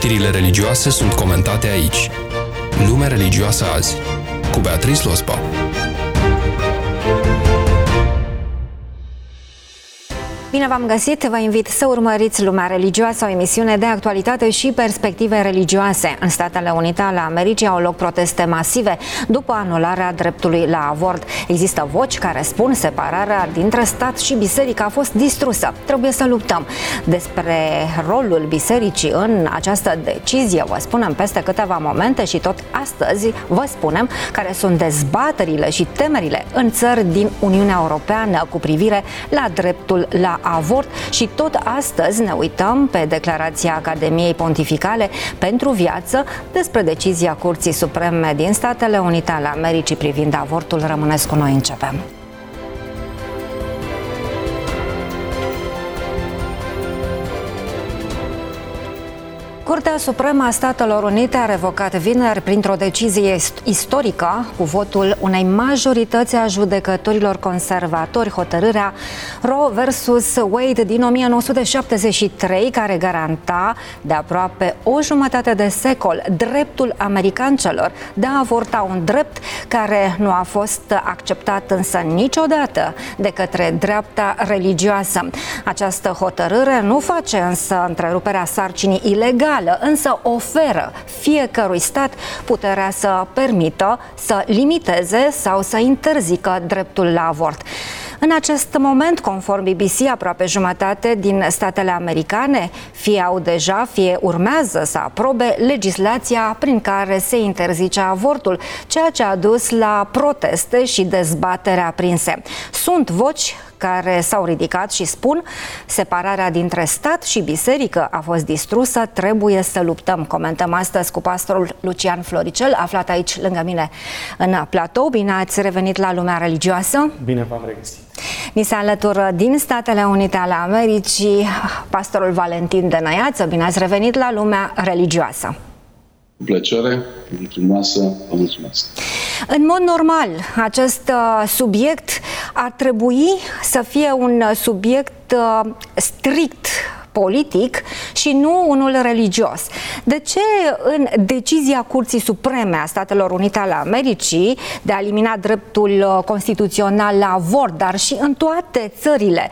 Știrile religioase sunt comentate aici. Lumea religioasă azi, cu Beatrice Lospa. Bine v-am găsit! Vă invit să urmăriți Lumea Religioasă, o emisiune de actualitate și perspective religioase. În Statele Unite ale Americii au loc proteste masive după anularea dreptului la avort. Există voci care spun separarea dintre stat și biserică a fost distrusă. Trebuie să luptăm. Despre rolul bisericii în această decizie vă spunem peste câteva momente și tot astăzi vă spunem care sunt dezbaterile și temerile în țări din Uniunea Europeană cu privire la dreptul la avort și tot astăzi ne uităm pe declarația Academiei Pontificale pentru Viață despre decizia Curții Supreme din Statele Unite ale Americii privind avortul. Rămâneți cu noi, începem. Curtea Supremă a Statelor Unite a revocat vineri, printr-o decizie istorică, cu votul unei majorități a judecătorilor conservatori, hotărârea Roe versus Wade din 1973, care garanta de aproape o jumătate de secol dreptul americancelor de a avorta, un drept care nu a fost acceptat însă niciodată de către dreapta religioasă. Această hotărâre nu face însă întreruperea sarcinii ilegale, însă oferă fiecărui stat puterea să permită, să limiteze sau să interzică dreptul la avort. În acest moment, conform BBC, aproape jumătate din statele americane fie au deja, fie urmează să aprobe legislația prin care se interzice avortul, ceea ce a dus la proteste și dezbatere aprinse. Sunt voci care s-au ridicat și spun separarea dintre stat și biserică a fost distrusă, trebuie să luptăm. Comentăm astăzi cu pastorul Lucian Floricel, aflat aici lângă mine în platou. Bine ați revenit la Lumea Religioasă. Bine v-am regăsit. Ni se alătură din Statele Unite ale Americii pastorul Valentin Dănăiață. Bine ați revenit la Lumea Religioasă. Cu plăcere, frumoasă, vă mulțumesc. În mod normal, acest subiect ar trebui să fie un subiect strict politic și nu unul religios. De ce în decizia Curții Supreme a Statelor Unite ale Americii de a elimina dreptul constituțional la avort, dar și în toate țările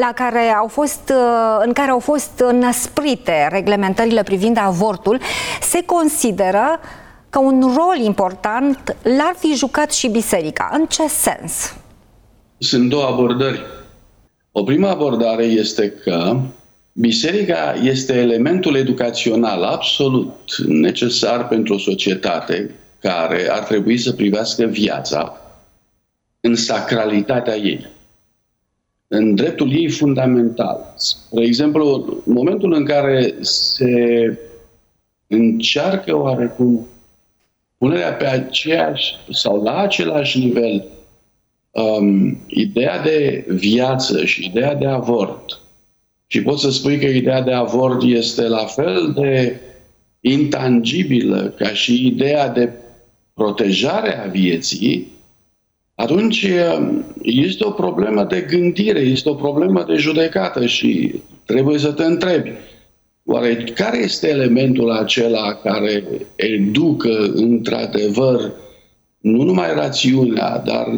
în care au fost înăsprite reglementările privind avortul, se consideră că un rol important l-ar fi jucat și biserica? În ce sens? Sunt două abordări. O prima abordare este că biserica este elementul educațional absolut necesar pentru o societate care ar trebui să privească viața în sacralitatea ei, în dreptul ei fundamental. Spre exemplu, în momentul în care se încearcă oarecum punerea pe aceeași sau la același nivel ideea de viață și ideea de avort, și pot să spui că ideea de avort este la fel de intangibilă ca și ideea de protejare a vieții, atunci este o problemă de gândire, este o problemă de judecată și trebuie să te întrebi, oare care este elementul acela care educă într-adevăr nu numai rațiunea, dar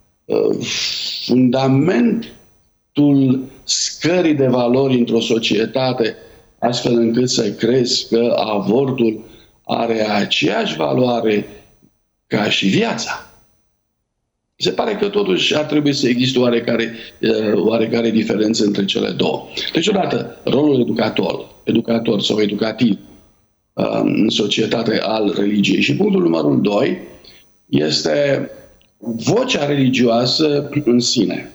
fundamentul scării de valori într-o societate, astfel încât să crezi că avortul are aceeași valoare ca și viața. Se pare că totuși ar trebui să existe oarecare diferență între cele două. Deci, odată, rolul educator sau educativ în societate al religiei. Și punctul numărul 2 este vocea religioasă în sine.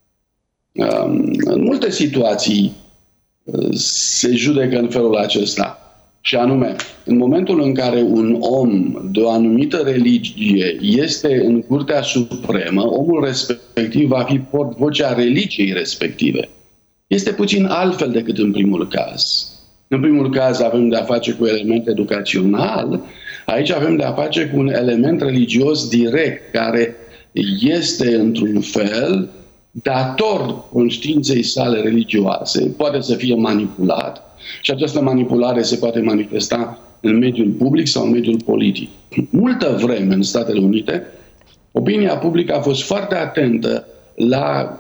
În multe situații se judecă în felul acesta. Și anume, în momentul în care un om de o anumită religie este în Curtea Supremă, omul respectiv va fi vocea religiei respective. Este puțin altfel decât în primul caz. În primul caz avem de a face cu element educațional, aici avem de a face cu un element religios direct, care este într-un fel dator conștiinței sale religioase, poate să fie manipulat și această manipulare se poate manifesta în mediul public sau în mediul politic. Multă vreme în Statele Unite, opinia publică a fost foarte atentă la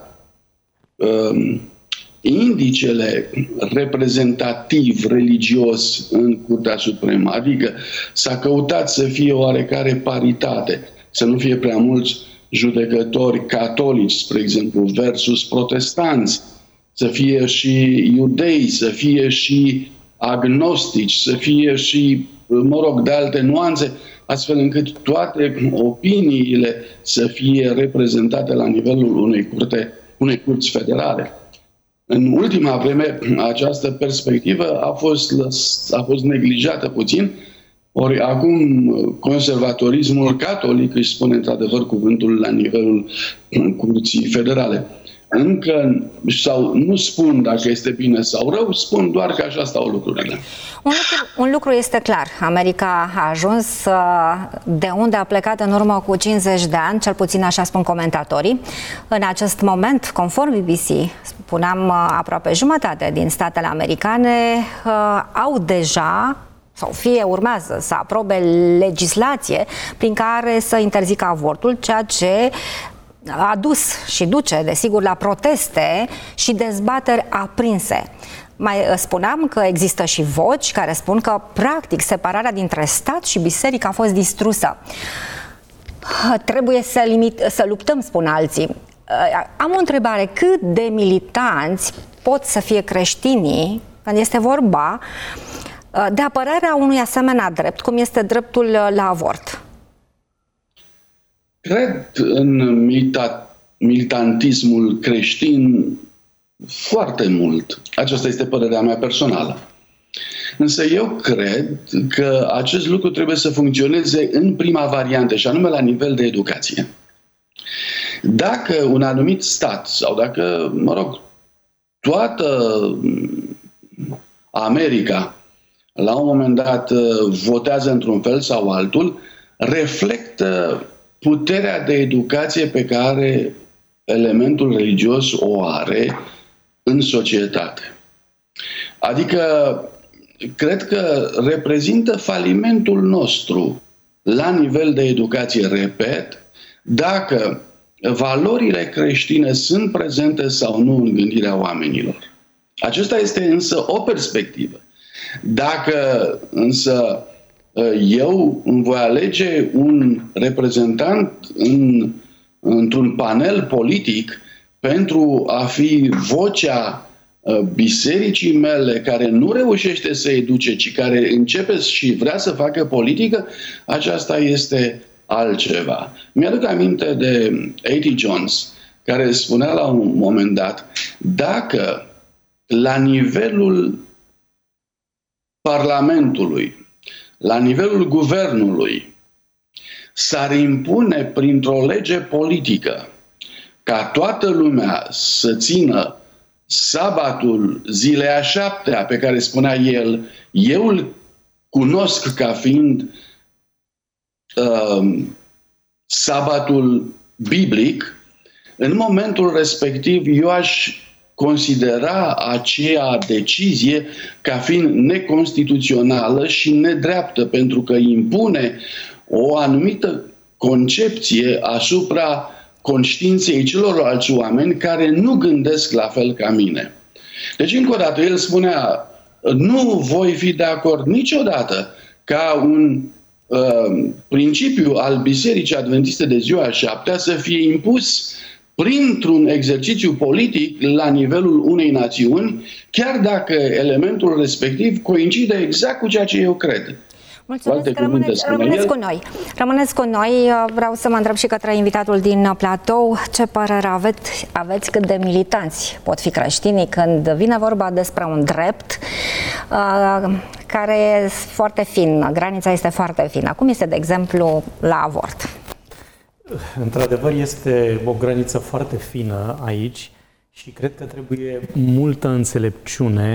indicele reprezentativ religios în Curtea Supremă, adică s-a căutat să fie oarecare paritate, să nu fie prea mulți judecători catolici, spre exemplu, versus protestanți, să fie și iudei, să fie și agnostici, să fie și, de alte nuanțe, astfel încât toate opiniile să fie reprezentate la nivelul unei curți federale. În ultima vreme, această perspectivă a fost neglijată puțin, ori acum conservatorismul catolic își spune într-adevăr cuvântul la nivelul curții federale. Încă, sau nu spun dacă este bine sau rău, spun doar că așa stau lucrurile. Un lucru este clar. America a ajuns de unde a plecat în urmă cu 50 de ani, cel puțin așa spun comentatorii. În acest moment, conform BBC, spuneam, aproape jumătate din statele americane au deja sau fie urmează să aprobe legislație prin care să interzică avortul, ceea ce a dus și duce, desigur, la proteste și dezbateri aprinse. Mai spuneam că există și voci care spun că, practic, separarea dintre stat și biserică a fost distrusă. Trebuie să luptăm, spun alții. Am o întrebare. Cât de militanți pot să fie creștinii când este vorba de apărarea unui asemenea drept, cum este dreptul la avort? Cred în militantismul creștin foarte mult. Aceasta este părerea mea personală. Însă eu cred că acest lucru trebuie să funcționeze în prima variantă, și anume la nivel de educație. Dacă un anumit stat, sau dacă, toată America, la un moment dat, votează într-un fel sau altul, reflectă puterea de educație pe care elementul religios o are în societate. Adică, cred că reprezintă falimentul nostru la nivel de educație, repet, dacă valorile creștine sunt prezente sau nu în gândirea oamenilor. Acesta este însă o perspectivă. Dacă însă eu îmi voi alege un reprezentant într-un panel politic pentru a fi vocea bisericii mele care nu reușește să educe, ci care începe și vrea să facă politică, aceasta este altceva. Mi-aduc aminte de A.T. Jones, care spunea la un moment dat, dacă la nivelul Parlamentului, la nivelul guvernului, s-ar impune printr-o lege politică ca toată lumea să țină sabatul, zilei a 7-a, pe care spunea el, eu îl cunosc ca fiind sabatul biblic, în momentul respectiv eu aș considera aceea decizie ca fiind neconstituțională și nedreaptă, pentru că impune o anumită concepție asupra conștiinței celorlalți oameni care nu gândesc la fel ca mine. Deci, încă o dată, el spunea, nu voi fi de acord niciodată ca un principiu al Bisericii Adventiste de ziua a 7-a să fie impus printr-un exercițiu politic la nivelul unei națiuni, chiar dacă elementul respectiv coincide exact cu ceea ce eu cred. Mulțumesc că rămâneți cu noi. Rămâneți cu noi. Vreau să mă întreb și către invitatul din platou. Ce părere aveți cât de militanți pot fi creștinii când vine vorba despre un drept care e foarte fin, granița este foarte fină. Cum este, de exemplu, la avort? Într-adevăr, este o graniță foarte fină aici și cred că trebuie multă înțelepciune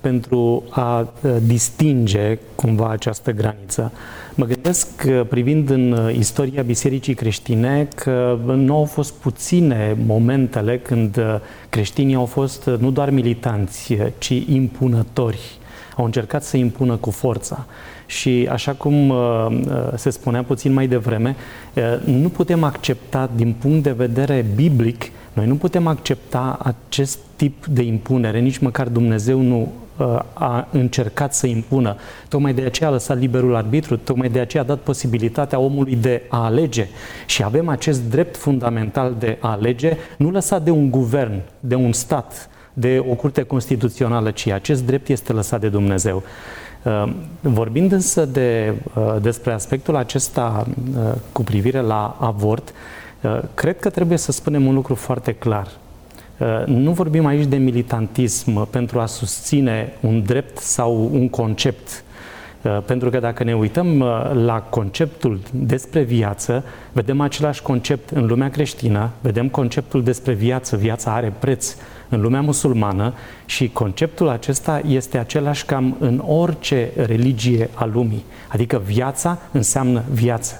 pentru a distinge cumva această graniță. Mă gândesc, privind în istoria Bisericii creștine, că nu au fost puține momentele când creștinii au fost nu doar militanți, ci impunători. Au încercat să impună cu forța. Și așa cum se spunea puțin mai devreme, nu putem accepta din punct de vedere biblic, noi nu putem accepta acest tip de impunere, nici măcar Dumnezeu nu a încercat să impună. Tocmai de aceea a lăsat liberul arbitru, tocmai de aceea a dat posibilitatea omului de a alege. Și avem acest drept fundamental de a alege, nu lăsat de un guvern, de un stat, de o curte constituțională, ci acest drept este lăsat de Dumnezeu. Vorbind însă despre aspectul acesta cu privire la avort, cred că trebuie să spunem un lucru foarte clar. Nu vorbim aici de militantism pentru a susține un drept sau un concept. Pentru că dacă ne uităm la conceptul despre viață, vedem același concept în lumea creștină, vedem conceptul despre viață, viața are preț în lumea musulmană și conceptul acesta este același cam în orice religie a lumii. Adică viața înseamnă viață.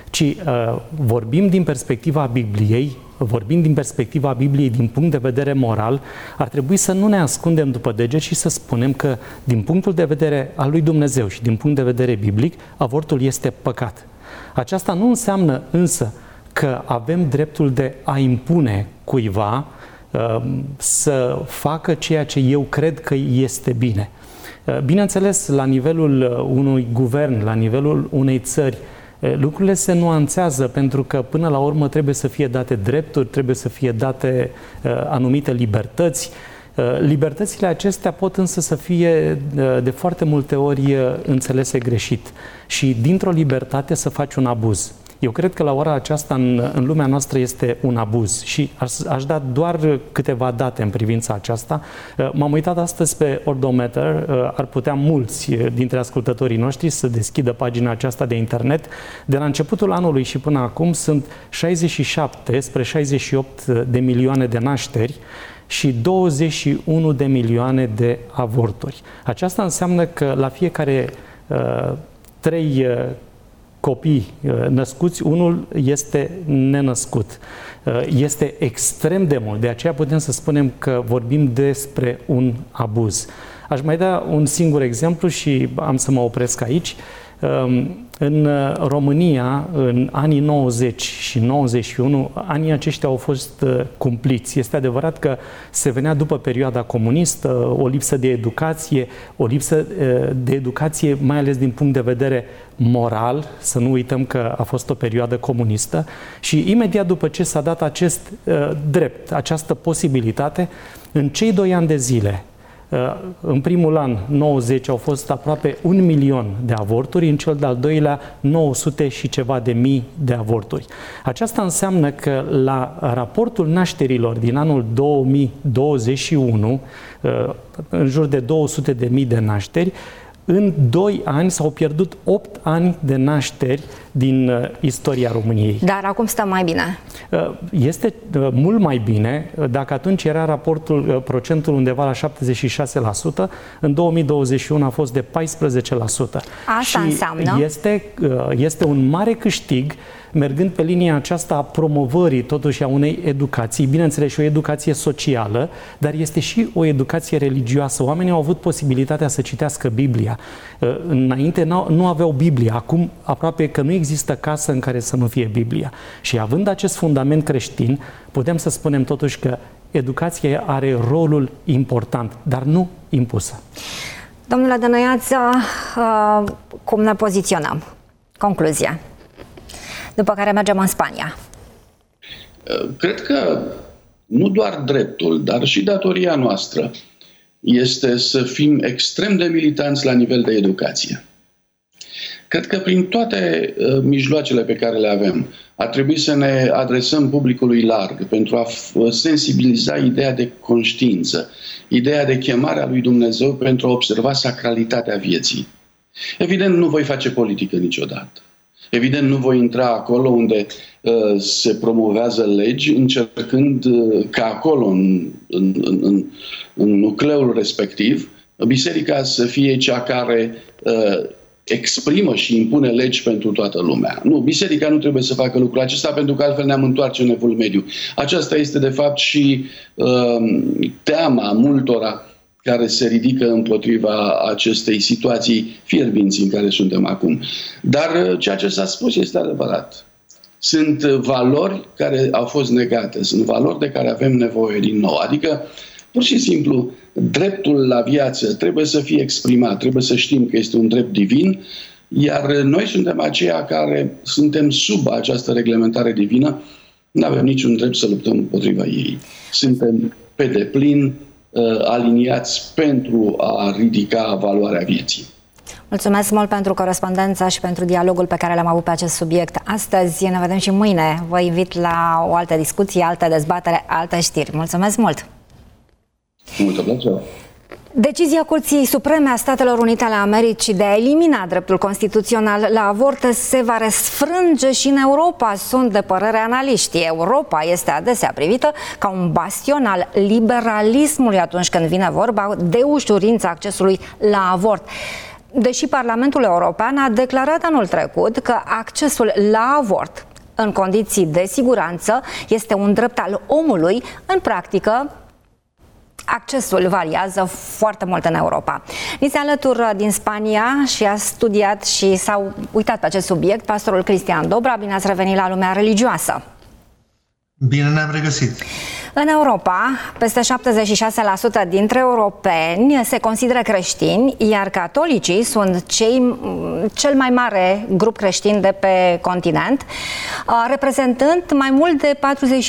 Vorbim din perspectiva Bibliei, vorbind din perspectiva Bibliei din punct de vedere moral, ar trebui să nu ne ascundem după deget și să spunem că din punctul de vedere al lui Dumnezeu și din punct de vedere biblic, avortul este păcat. Aceasta nu înseamnă însă că avem dreptul de a impune cuiva să facă ceea ce eu cred că este bine. Bineînțeles, la nivelul unui guvern, la nivelul unei țări, lucrurile se nuanțează pentru că până la urmă trebuie să fie date drepturi, trebuie să fie date anumite libertăți. Libertățile acestea pot însă să fie de foarte multe ori înțelese greșit și dintr-o libertate să faci un abuz. Eu cred că la ora aceasta în lumea noastră este un abuz și aș da doar câteva date în privința aceasta. M-am uitat astăzi pe Odometer, ar putea mulți dintre ascultătorii noștri să deschidă pagina aceasta de internet. De la începutul anului și până acum sunt 67 spre 68 de milioane de nașteri și 21 de milioane de avorturi. Aceasta înseamnă că la fiecare 3 copii născuți, unul este nenăscut. Este extrem de mult, de aceea putem să spunem că vorbim despre un abuz. Aș mai da un singur exemplu și am să mă opresc aici. În România, în anii 90 și 91, anii aceștia au fost cumpliți. Este adevărat că se venea după perioada comunistă, o lipsă de educație, mai ales din punct de vedere moral, să nu uităm că a fost o perioadă comunistă și imediat după ce s-a dat acest drept, această posibilitate, în cei 2 ani de zile, în primul an, 90, au fost aproape 1 milion de avorturi, în cel de-al doilea 900 și ceva de mii de avorturi. Aceasta înseamnă că la raportul nașterilor din anul 2021, în jur de 200 de mii de nașteri, în 2 ani s-au pierdut 8 ani de nașteri din istoria României. Dar acum stăm mai bine. Este mult mai bine. Dacă atunci era procentul undeva la 76%, în 2021 a fost de 14%. Asta și înseamnă? Este un mare câștig mergând pe linia aceasta a promovării totuși a unei educații, bineînțeles și o educație socială, dar este și o educație religioasă. Oamenii au avut posibilitatea să citească Biblia. Înainte nu aveau Biblie, acum aproape că nu există casă în care să nu fie Biblia. Și având acest fundament creștin, putem să spunem totuși că educația are rolul important, dar nu impusă. Domnule Dănăiață, cum ne poziționăm? Concluzia. După care mergem în Spania. Cred că nu doar dreptul, dar și datoria noastră este să fim extrem de militanți la nivel de educație. Cred că prin toate mijloacele pe care le avem, ar trebui să ne adresăm publicului larg pentru a sensibiliza ideea de conștiință, ideea de chemare a lui Dumnezeu pentru a observa sacralitatea vieții. Evident, nu voi face politică niciodată. Evident, nu voi intra acolo unde se promovează legi, încercând ca acolo, în nucleul respectiv, biserica să fie cea care exprimă și impune legi pentru toată lumea. Nu, biserica nu trebuie să facă lucrul acesta, pentru că altfel ne-am întoarce în Evul Mediu. Aceasta este, de fapt, și teama multora care se ridică împotriva acestei situații fierbinți în care suntem acum. Dar ceea ce s-a spus este adevărat. Sunt valori care au fost negate, sunt valori de care avem nevoie din nou. Adică, pur și simplu, dreptul la viață trebuie să fie exprimat, trebuie să știm că este un drept divin, iar noi suntem aceia care suntem sub această reglementare divină, nu avem niciun drept să luptăm împotriva ei. Suntem pe deplin aliniați pentru a ridica valoarea vieții. Mulțumesc mult pentru corespondența și pentru dialogul pe care l-am avut pe acest subiect astăzi. Ne vedem și mâine. Vă invit la o altă discuție, altă dezbatere, alte știri. Mulțumesc mult! Multă plăcere! Decizia Curții Supreme a Statelor Unite ale Americii de a elimina dreptul constituțional la avort se va răsfrânge și în Europa, sunt de părere analiștii. Europa este adesea privită ca un bastion al liberalismului atunci când vine vorba de ușurința accesului la avort. Deși Parlamentul European a declarat anul trecut că accesul la avort în condiții de siguranță este un drept al omului, în practică accesul variază foarte mult în Europa. Ni se alătură din Spania și a studiat și s-a uitat pe acest subiect pastorul Cristian Dobra. Bine ați revenit la lumea religioasă! Bine ne-am regăsit! În Europa, peste 76% dintre europeni se consideră creștini, iar catolicii sunt cel mai mare grup creștin de pe continent, reprezentând mai mult de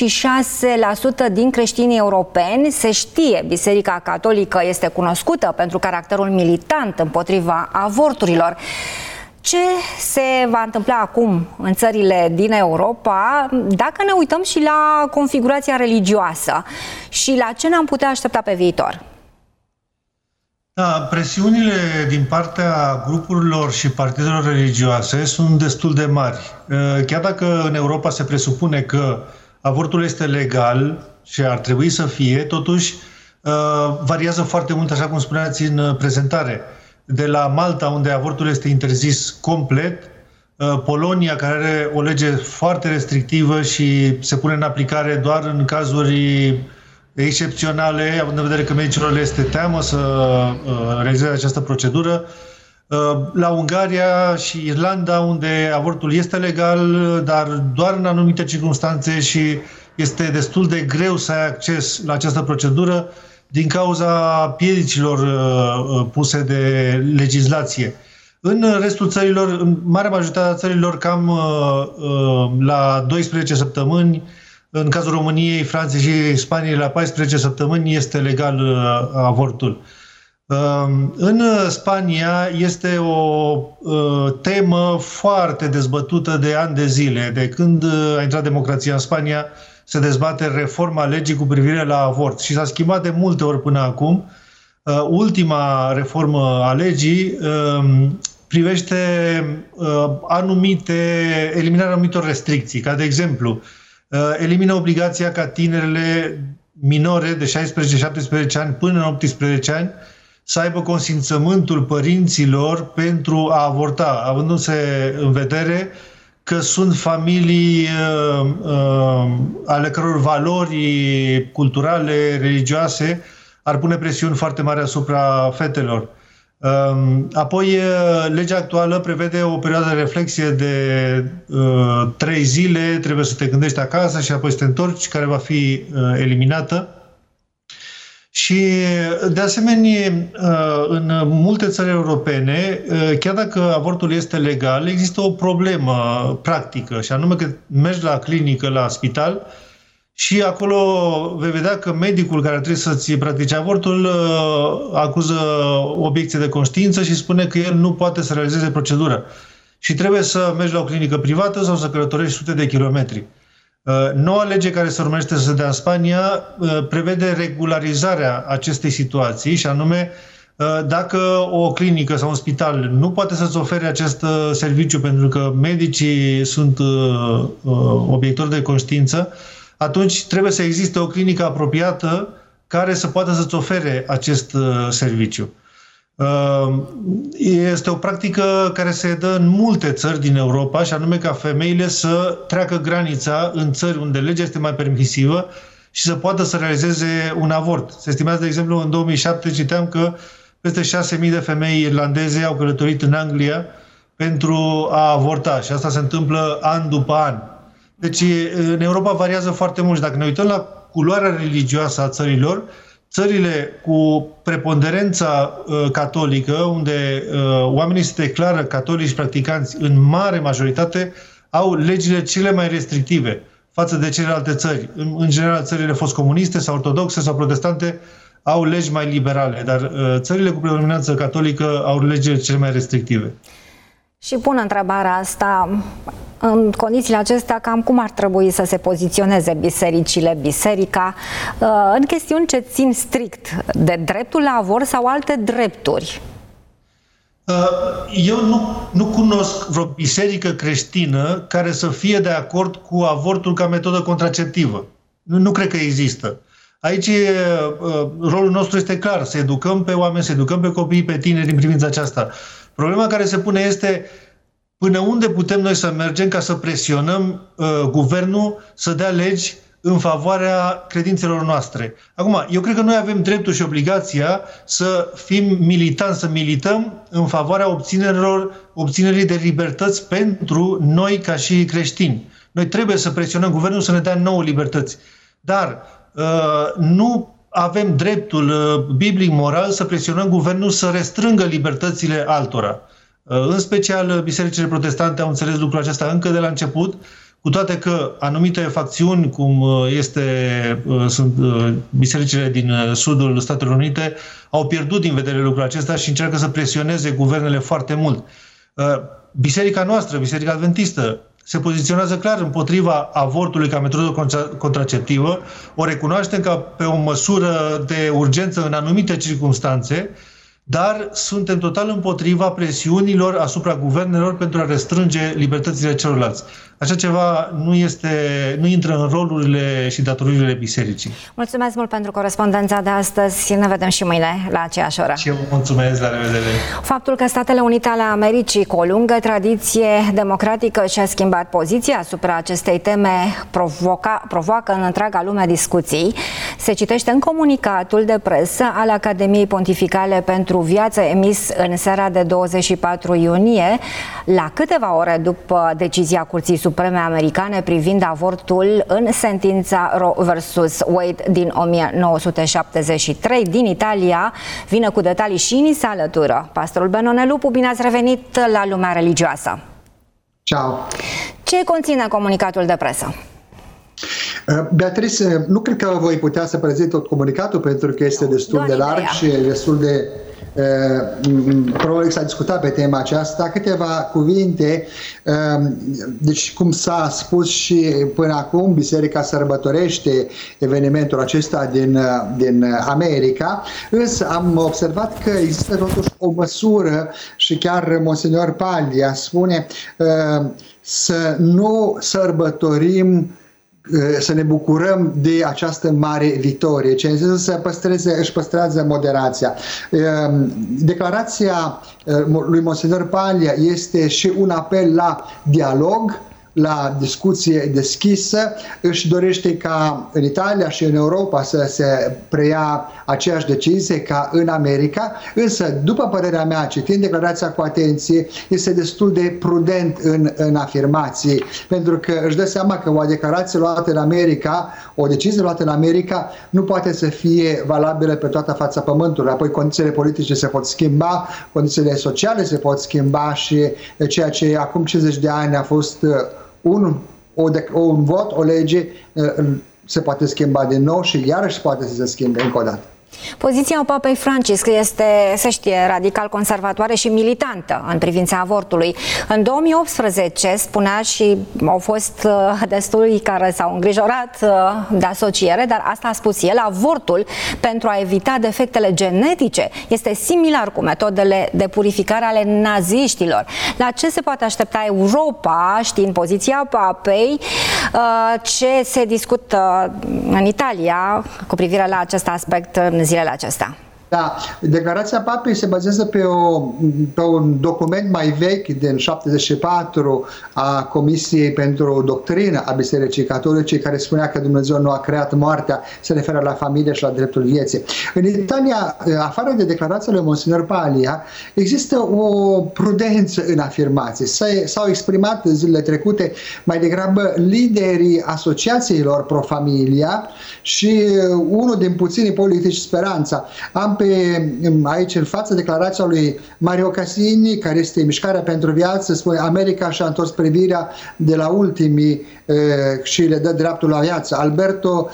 46% din creștinii europeni. Se știe, Biserica Catolică este cunoscută pentru caracterul militant împotriva avorturilor. Ce se va întâmpla acum în țările din Europa dacă ne uităm și la configurația religioasă și la ce ne-am putea aștepta pe viitor? Da, presiunile din partea grupurilor și partidelor religioase sunt destul de mari. Chiar dacă în Europa se presupune că avortul este legal și ar trebui să fie, totuși variază foarte mult, așa cum spuneați în prezentare. De la Malta, unde avortul este interzis complet, Polonia, care are o lege foarte restrictivă și se pune în aplicare doar în cazuri excepționale, având în vedere că medicilor le este teamă să realizeze această procedură, la Ungaria și Irlanda, unde avortul este legal, dar doar în anumite circunstanțe și este destul de greu să ai acces la această procedură din cauza piedicilor puse de legislație. În restul țărilor, în marea majoritate a țărilor, cam la 12 săptămâni, în cazul României, Franței și Spaniei, la 14 săptămâni este legal avortul. În Spania este o temă foarte dezbătută de ani de zile. De când a intrat democrația în Spania, se dezbate reforma legii cu privire la avort și s-a schimbat de multe ori până acum. Ultima reformă a legii privește eliminarea anumitor restricții, ca de exemplu, elimină obligația ca tinerele minore de 16-17 ani până în 18 ani să aibă consimțământul părinților pentru a avorta, avându-se în vedere că sunt familii ale căror valori culturale, religioase ar pune presiuni foarte mari asupra fetelor. Apoi, legea actuală prevede o perioadă de reflexie de 3 zile, trebuie să te gândești acasă și apoi să te întorci, care va fi eliminată. Și, de asemenea, în multe țări europene, chiar dacă avortul este legal, există o problemă practică, și anume că mergi la clinică, la spital, și acolo vei vedea că medicul care trebuie să-ți practice avortul acuză obiecție de conștiință și spune că el nu poate să realizeze procedura. Și trebuie să mergi la o clinică privată sau să călătorești sute de kilometri. Noua lege care se urmește să se dea în Spania prevede regularizarea acestei situații, și anume dacă o clinică sau un spital nu poate să-ți ofere acest serviciu pentru că medicii sunt obiectori de conștiință, atunci trebuie să existe o clinică apropiată care să poată să-ți ofere acest serviciu. Este o practică care se dă în multe țări din Europa, și anume ca femeile să treacă granița în țări unde legea este mai permisivă și să poată să realizeze un avort. Se estimează, de exemplu, în 2007 citeam că peste 6.000 de femei irlandeze au călătorit în Anglia pentru a avorta și asta se întâmplă an după an. Deci în Europa variază foarte mult și dacă ne uităm la culoarea religioasă a țărilor, țările cu preponderența catolică, unde oamenii se declară catolici practicanți în mare majoritate, au legile cele mai restrictive față de celelalte țări. În general, țările fost comuniste sau ortodoxe sau protestante au legi mai liberale, dar țările cu predominanță catolică au legile cele mai restrictive. Și pun întrebarea asta, în condițiile acestea, cam cum ar trebui să se poziționeze biserica, în chestiuni ce țin strict de dreptul la avort sau alte drepturi? Eu nu cunosc vreo biserică creștină care să fie de acord cu avortul ca metodă contraceptivă. Nu cred că există. Aici rolul nostru este clar, să educăm pe oameni, să educăm pe copii, pe tineri în privința aceasta. Problema care se pune este până unde putem noi să mergem ca să presionăm guvernul să dea legi în favoarea credințelor noastre. Acum, eu cred că noi avem dreptul și obligația să fim militanți, să milităm în favoarea obținerii de libertăți pentru noi ca și creștini. Noi trebuie să presionăm guvernul să ne dea nouă libertăți. Dar nu avem dreptul biblic moral să presionăm guvernul să restrângă libertățile altora. În special, bisericile protestante au înțeles lucrul acesta încă de la început, cu toate că anumite facțiuni, cum sunt bisericile din sudul Statelor Unite, au pierdut din vedere lucrul acesta și încearcă să presioneze guvernele foarte mult. Biserica noastră, Biserica Adventistă, se poziționează clar împotriva avortului ca metodă contraceptivă, o recunoaștem ca pe o măsură de urgență în anumite circunstanțe, dar suntem total împotriva presiunilor asupra guvernelor pentru a restrânge libertățile celorlalți. Așa ceva nu intră în rolurile și datoriile bisericii. Mulțumesc mult pentru corespondența de astăzi. Ne vedem și mâine la aceeași oră. Și eu mulțumesc, la revedere. Faptul că Statele Unite ale Americii, cu o lungă tradiție democratică, și-a schimbat poziția asupra acestei teme, provoacă în întreaga lume discuții. Se citește în comunicatul de presă al Academiei Pontificale pentru Viață, emis în seara de 24 iunie, la câteva ore după decizia Curții Supreme Americane privind avortul în sentința Roe vs. Wade din 1973 din Italia. Vine cu detalii și ni se alătură pastorul Benone Lupu. Bine ați revenit la Lumea Religioasă. Ciao. Ce conține comunicatul de presă? Beatrice, nu cred că voi putea să prezint tot comunicatul pentru că este destul de larg și destul de probabil s-a discutat pe tema aceasta. Câteva cuvinte. Deci, cum s-a spus și până acum, Biserica sărbătorește evenimentul acesta din America, însă am observat că există totuși o măsură și chiar Monsignor Paglia spune să nu sărbătorim, să ne bucurăm de această mare victorie, ce înseamnă să își păstrează moderația. Declarația lui Monsignor Paglia este și un apel la dialog, la discuție deschisă, își dorește ca în Italia și în Europa să se preia aceeași decizie ca în America, însă, după părerea mea, citind declarația cu atenție, este destul de prudent în afirmații, pentru că își dă seama că o declarație luată în America, o decizie luată în America, nu poate să fie valabilă pe toată fața pământului. Apoi condițiile politice se pot schimba, condițiile sociale se pot schimba și ceea ce acum 50 de ani a fost un vot, o lege, se poate schimba din nou și iarăși poate să se schimbe încă o dată. Poziția Papei Francisc este, se știe, radical conservatoare și militantă în privința avortului. În 2018 spunea și au fost destui care s-au îngrijorat de asociere, dar asta a spus el: avortul, pentru a evita defectele genetice, este similar cu metodele de purificare ale naziștilor. La ce se poate aștepta Europa, știind poziția Papei, ce se discută în Italia cu privire la acest aspect în zilele acestea? Da, declarația Papei se bazează pe un document mai vechi din 74 a Comisiei pentru Doctrină a Bisericii Catolice, care spunea că Dumnezeu nu a creat moartea, se referă la familie și la dreptul vieții. În Italia, afară de declarația lui Monsignor Paglia, există o prudență în afirmații. S-au exprimat zilele trecute mai degrabă liderii asociațiilor Pro Familia și unul din puținii politici, Speranța. Am aici în față declarația lui Mario Casini, care este Mișcarea pentru Viață, spune: America și-a întors privirea de la ultimii și le dă dreptul la viață. Alberto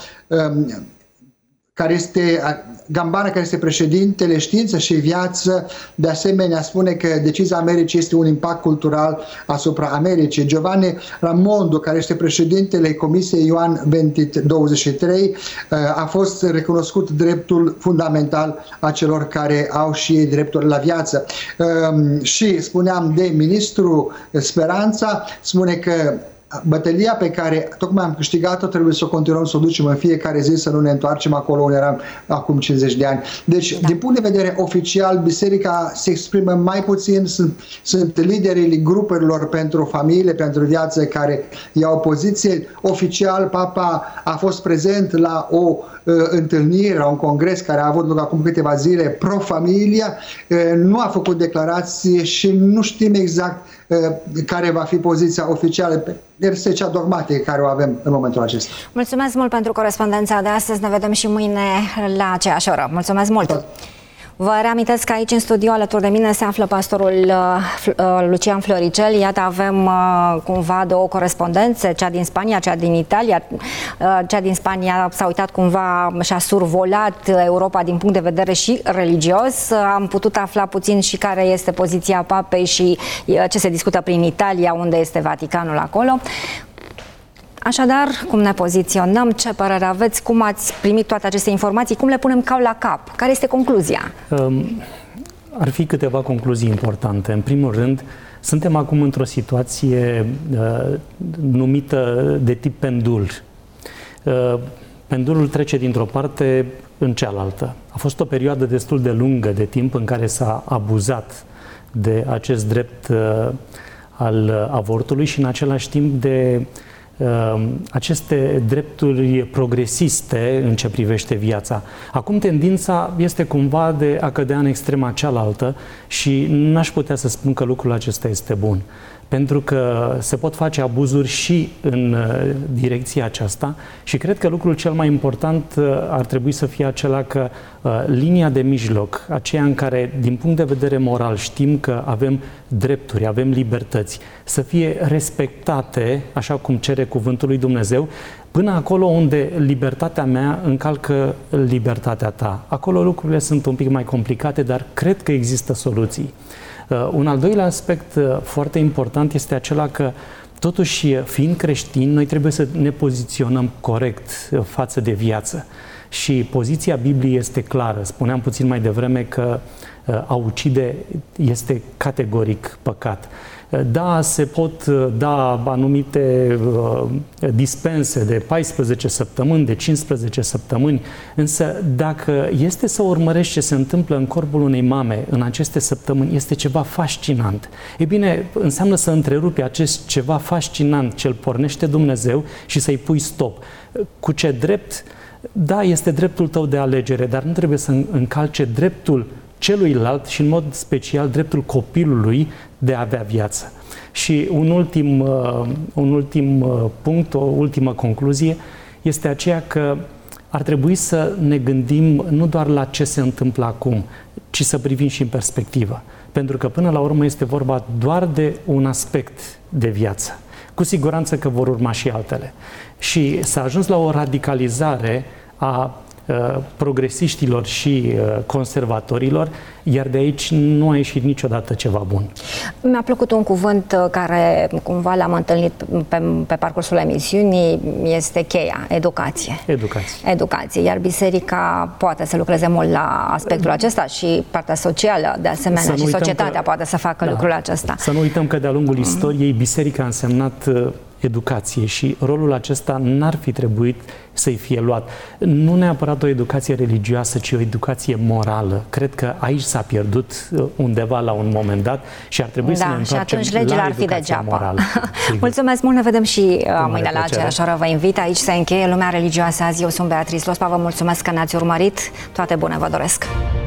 Gambana, care este președintele Știință și Viață, de asemenea spune că decizia Americii este un impact cultural asupra Americii. Giovanni Raimondo, care este președintele Comisiei Ioan 23, a fost recunoscut dreptul fundamental a celor care au și ei dreptul la viață. Și spuneam de ministru Speranța, spune că bătălia pe care tocmai am câștigat-o trebuie să o continuăm să o ducem în fiecare zi, să nu ne întoarcem acolo unde eram acum 50 de ani. Deci, din punct de vedere oficial, biserica se exprimă mai puțin, sunt liderii grupurilor pentru familie, pentru viață, care iau poziție. Oficial, Papa a fost prezent la o întâlnire, la un congres care a avut loc acum câteva zile, Pro Familia, nu a făcut declarație și nu știm exact care va fi poziția oficială. Este cea dogmatică care o avem în momentul acesta. Mulțumesc mult pentru corespondența de astăzi. Ne vedem și mâine la aceeași oră. Mulțumesc mult! Vă reamintesc că aici în studio alături de mine se află pastorul Lucian Floricel. Iată, avem cumva două corespondențe, cea din Spania, cea din Italia. Cea din Spania s-a uitat cumva și a survolat Europa din punct de vedere și religios. Am putut afla puțin și care este poziția Papei și ce se discută prin Italia, unde este Vaticanul acolo. Așadar, cum ne poziționăm, ce părere aveți, cum ați primit toate aceste informații, cum le punem cap la cap? Care este concluzia? Ar fi câteva concluzii importante. În primul rând, suntem acum într-o situație numită de tip pendul. Pendulul trece dintr-o parte în cealaltă. A fost o perioadă destul de lungă de timp în care s-a abuzat de acest drept al avortului și în același timp de aceste drepturi progresiste în ce privește viața. Acum tendința este cumva de a cădea în extrema cealaltă și n-aș putea să spun că lucrul acesta este bun. Pentru că se pot face abuzuri și în direcția aceasta și cred că lucrul cel mai important ar trebui să fie acela că linia de mijloc, aceea în care din punct de vedere moral știm că avem drepturi, avem libertăți, să fie respectate așa cum cere cuvântul lui Dumnezeu, până acolo unde libertatea mea încalcă libertatea ta. Acolo lucrurile sunt un pic mai complicate, dar cred că există soluții. Un al doilea aspect foarte important este acela că, totuși, fiind creștini, noi trebuie să ne poziționăm corect față de viață. Și poziția Bibliei este clară. Spuneam puțin mai devreme că a ucide este categoric păcat. Da, se pot da anumite dispense de 14 săptămâni, de 15 săptămâni, însă dacă este să urmărești ce se întâmplă în corpul unei mame în aceste săptămâni, este ceva fascinant. Ei bine, înseamnă să întrerupi acest ceva fascinant ce îl pornește Dumnezeu și să-i pui stop. Cu ce drept? Da, este dreptul tău de alegere, dar nu trebuie să încalce dreptul celuilalt și în mod special dreptul copilului de a avea viață. Și un ultim punct, o ultimă concluzie este aceea că ar trebui să ne gândim nu doar la ce se întâmplă acum, ci să privim și în perspectivă. Pentru că până la urmă este vorba doar de un aspect de viață. Cu siguranță că vor urma și altele. Și s-a ajuns la o radicalizare a progresiștilor și conservatorilor, iar de aici nu a ieșit niciodată ceva bun. Mi-a plăcut un cuvânt care cumva l-am întâlnit pe parcursul emisiunii, este cheia, educație. Educație. Iar biserica poate să lucreze mult la aspectul acesta și partea socială, de asemenea, și societatea poate să facă lucrul acesta. Să nu uităm că de-a lungul istoriei biserica a însemnat educație și rolul acesta n-ar fi trebuit să-i fie luat. Nu neapărat o educație religioasă, ci o educație morală. Cred că aici s-a pierdut undeva la un moment dat și ar trebui să ne întoarcem la educația morală. Mulțumesc mult, ne vedem și mâine la aceeași oră. Vă invit, aici se încheie Lumea Religioasă azi. Eu sunt Beatrice Lospa, vă mulțumesc că ne-ați urmărit. Toate bune vă doresc!